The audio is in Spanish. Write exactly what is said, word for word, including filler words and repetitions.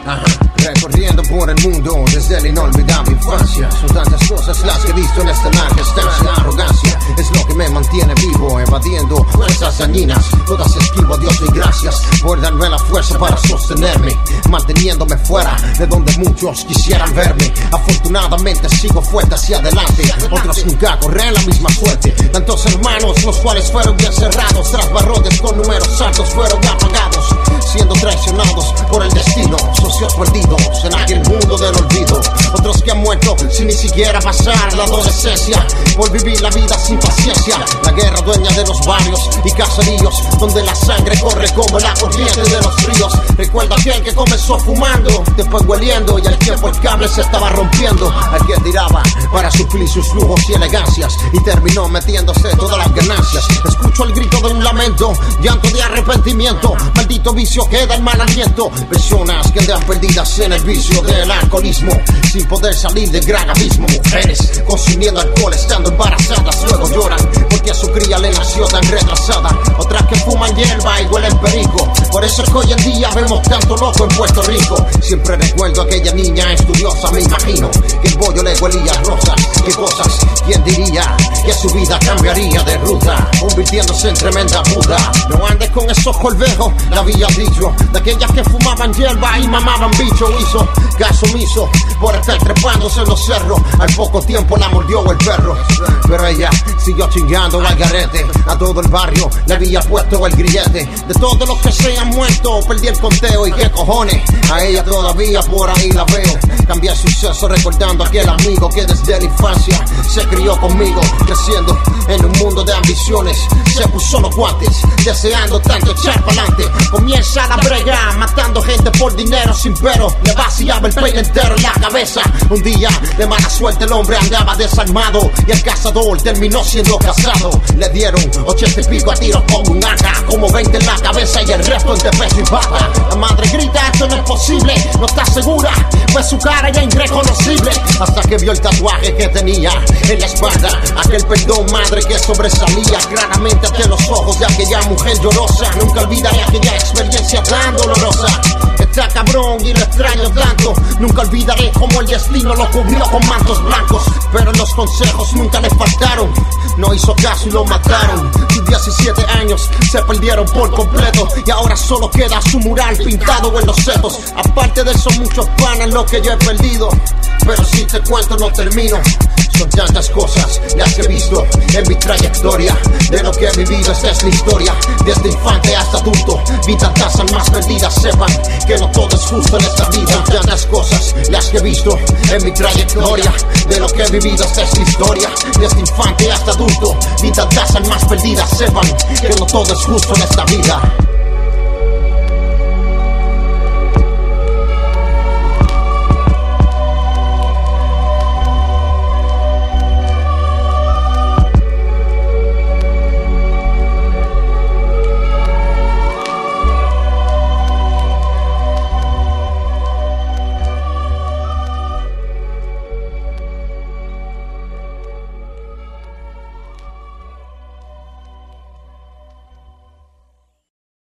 Ajá. Recorriendo por el mundo desde la inolvidable infancia. Son tantas cosas las que he visto en esta larga estancia. Arrogancia es lo que me mantiene vivo, evadiendo fuerzas dañinas. Todas esquivo, Dios y gracias por darme la fuerza para sostenerme, manteniéndome fuera de donde muchos quisieran verme. Afortunadamente sigo fuerte hacia adelante. Otros nunca corren la misma suerte. Tantos hermanos los cuales fueron bien cerrados, tras barrotes con números altos fueron apagados, siendo traicionados por el destino. Socios perdidos en aquel mundo del olvido. Otros que han muerto sin ni siquiera pasar la adolescencia, por vivir la vida sin paciencia. La guerra dueña de los barrios y caseríos, donde la sangre corre como la corriente de los ríos. Recuerda aquel que comenzó fumando, después hueliendo, y al tiempo el cable se estaba rompiendo. Alguien tiraba para suplir sus lujos y elegancias, y terminó metiéndose todas las ganancias. Escucho el grito de un lamento, llanto de arrepentimiento. Maldito vicio que da el mal aliento. Personas que andan perdidas en el vicio del alcoholismo, sin poder salir del gran abismo. Mujeres consumiendo alcohol estando embarazadas, luego lloran porque a su cría le nació tan retrasada. Otras que fuman hierba y huelen perico. Por eso es que hoy en día vemos tanto loco en Puerto Rico. Siempre recuerdo a aquella niña estudiosa, me imagino que el bollo le huelía rosas. Qué cosas, quién diría que su vida cambiaría de ruta, convirtiéndose en tremenda Buda. No andes con esos colvejos, la había dicho, de aquellas que fumaban hierba y mamaban bicho. Hizo caso omiso por estar trepándose en los cerros. Al poco tiempo la mordió el perro, pero ella siguió chingando al garete. A todo el barrio le había puesto el grillete. De todos los que se han muerto perdí el conteo, y qué cojones, a ella todavía por ahí la veo. Cambié el suceso recordando a aquel amigo que desde la infancia se crió conmigo, creciendo en un mundo de ambiciones. Se puso los guantes deseando tanto echar pa'lante. Comienza la brega matando gente por dinero sin pero. Le vaciaba el peine entero en la cabeza. Un día de mala suerte el hombre andaba desarmado, y el cazador terminó siendo casado. Le dieron ochenta y pico a tiros con un A K, como veinte en la cabeza y el resto en de peso y pata. La madre grita, esto no es posible, no está segura, pues su cara ya irreconocible. Hasta que vio el tatuaje que tenía en la espalda, aquel perdón madre que sobresalía claramente ante los ojos de aquella mujer llorosa. Nunca olvidaré aquella experiencia tan dolorosa. Está cabrón y lo extraño tanto. Nunca olvidaré cómo el destino lo cubrió con mantos blancos, pero los consejos nunca le faltaron. No hizo caso y lo mataron. Sus diecisiete años se perdieron por completo, y ahora solo queda su mural pintado en los setos. Aparte de eso, muchos panas lo que yo he perdido, pero si te cuento no termino. Son tantas cosas las que he visto en mi trayectoria. De lo que he vivido, esta es la historia. Desde infante hasta adulto, vi tantas almas perdidas. Sepan que no todo es justo en esta vida. Son tantas cosas las que he visto en mi trayectoria. De lo que he vivido, esta es la historia. Desde infante hasta adulto, vi tantas almas perdidas. Sepan que no todo es justo en esta vida.